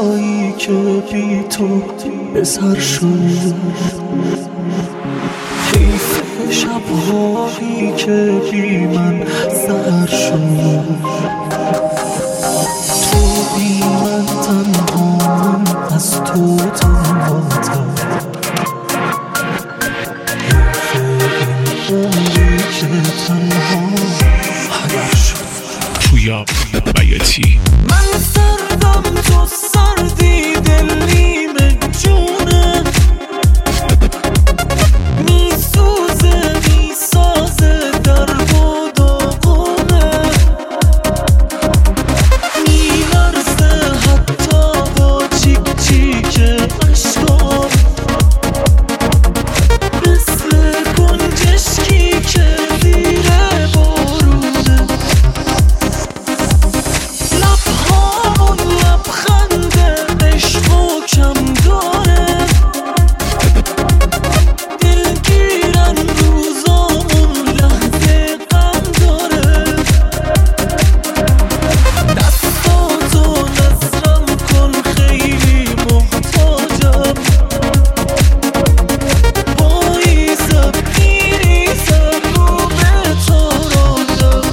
هایی که بی تو به سر شد، حیف شبهایی که بی من سر شد. تو بی من تنها، من از تو تنهاتر. حیف این عمری که تنها هدر شد. پویا بیاتی من سردم تو سردی، دلیم جونه میسوزه میسازه در و داغونه، میلرزه حتی با چیک چیک اشکام، مثل گنجشکی که زیر بارونه. لبهامون لبخند عشق و کم داره، دلگیرن روزامون لحظه غم داره. دستاتو نظرم کن خیلی محتاجم، پاییزم میریزم رو به تاراجم.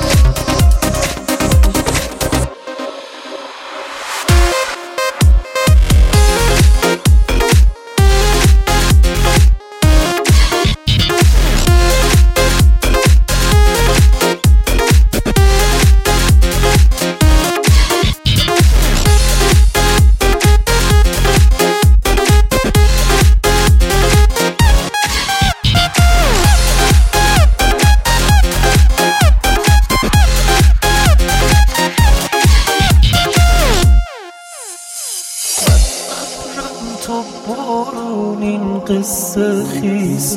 تو بارون این قصه خیسه،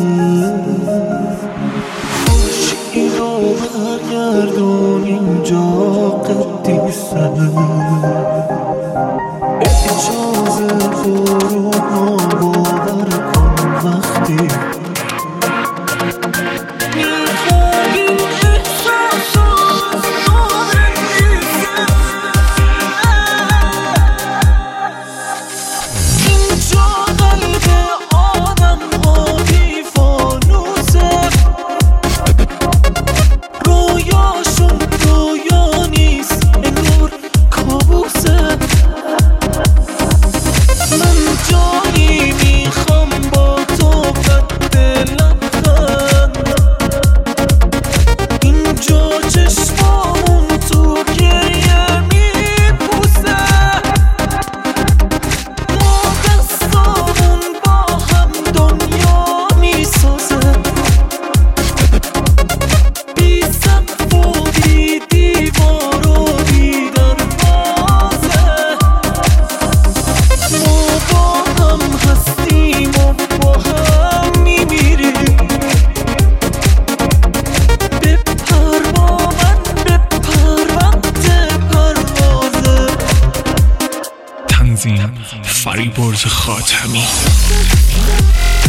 خورشید رو برگردون اینجا قدیسه. اجازه بارون رو باور کن وقتی میخوایی احساس از داره نیسته. اینجا قلب آدم ها فانوسه، رویاشون رویا نیست انگار کابوسه. من جایی میخوام با تو قد لبخند، اینجا چشمامون تو گریه میپوسه. ما دستامون با هم دنیا میسازه، بی سقف و بی دیوار و بی دروازه. ما با هم هستیم و با هم میمیریم. بپر با من بپر وقت پروازه. تنظیم فریبرز خاتمی.